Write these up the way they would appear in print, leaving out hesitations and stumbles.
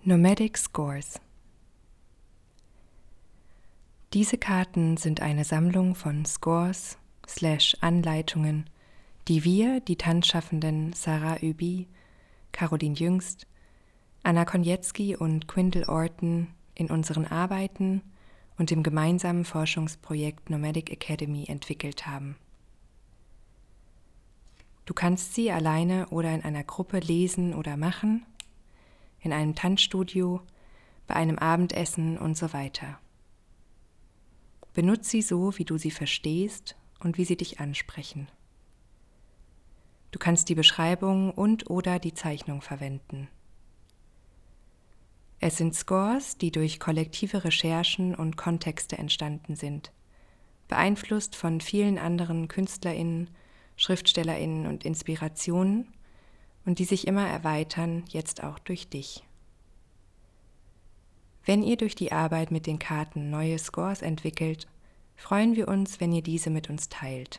Nomadic Scores. Diese Karten sind eine Sammlung von Scores/Anleitungen, die wir, die Tanzschaffenden Sarah Öbi, Caroline Jüngst, Anna Konietzki und Quindle Orton in unseren Arbeiten und im gemeinsamen Forschungsprojekt Nomadic Academy entwickelt haben. Du kannst sie alleine oder in einer Gruppe lesen oder machen, in einem Tanzstudio, bei einem Abendessen und so weiter. Benutze sie so, wie du sie verstehst und wie sie dich ansprechen. Du kannst die Beschreibung und/oder die Zeichnung verwenden. Es sind Scores, die durch kollektive Recherchen und Kontexte entstanden sind, beeinflusst von vielen anderen KünstlerInnen, SchriftstellerInnen und Inspirationen und die sich immer erweitern, jetzt auch durch dich. Wenn ihr durch die Arbeit mit den Karten neue Scores entwickelt, freuen wir uns, wenn ihr diese mit uns teilt.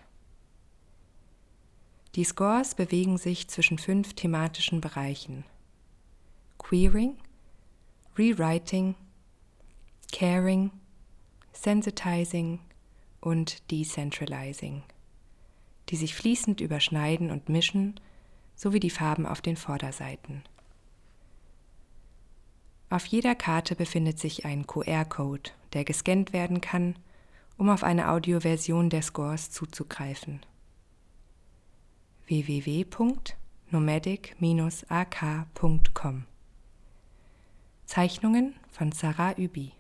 Die Scores bewegen sich zwischen 5 thematischen Bereichen: Queering, Rewriting, Caring, Sensitizing und Decentralizing, die sich fließend überschneiden und mischen, sowie die Farben auf den Vorderseiten. Auf jeder Karte befindet sich ein QR-Code, der gescannt werden kann, um auf eine Audioversion der Scores zuzugreifen. www.nomadic-ak.com. Zeichnungen von Sarah Öbi.